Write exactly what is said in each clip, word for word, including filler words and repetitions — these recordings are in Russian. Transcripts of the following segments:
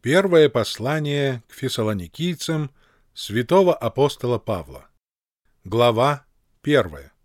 Первое послание к фессалоникийцам святого апостола Павла. Глава первая.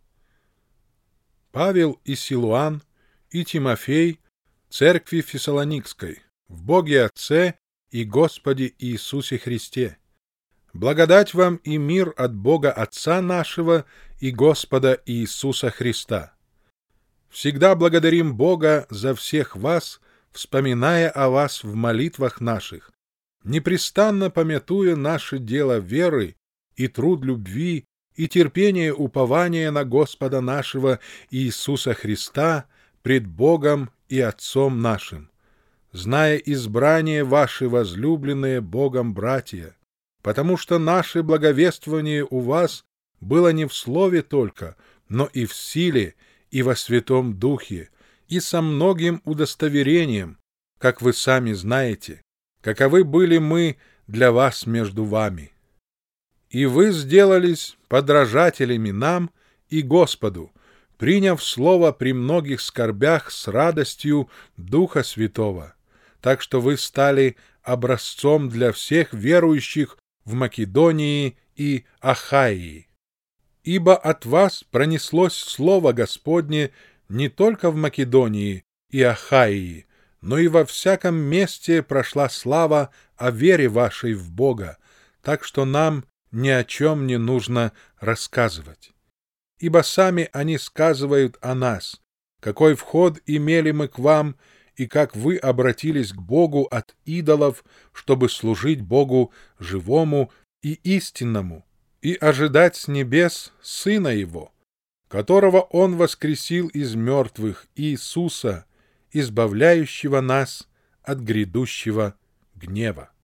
Павел и Силуан и Тимофей церкви Фессалоникской, в Боге Отце и Господе Иисусе Христе. Благодать вам и мир от Бога Отца нашего и Господа Иисуса Христа. Всегда благодарим Бога за всех вас, вспоминая о вас в молитвах наших, непрестанно памятуя наше дело веры и труд любви и терпение упования на Господа нашего Иисуса Христа пред Богом и Отцом нашим, зная избрание ваши возлюбленные Богом братья, потому что наше благовествование у вас было не в слове только, но и в силе, и во Святом Духе, и со многим удостоверением, как вы сами знаете, каковы были мы для вас между вами. И вы сделались подражателями нам и Господу, приняв слово при многих скорбях с радостью Духа Святого, так что вы стали образцом для всех верующих в Македонии и Ахаии. Ибо от вас пронеслось слово Господне не только в Македонии и Ахаии, но и во всяком месте прошла слава о вере вашей в Бога, так что нам ни о чем не нужно рассказывать. Ибо сами они сказывают о нас, какой вход имели мы к вам, и как вы обратились к Богу от идолов, чтобы служить Богу живому и истинному, и ожидать с небес Сына Его, которого Он воскресил из мертвых, Иисуса, избавляющего нас от грядущего гнева.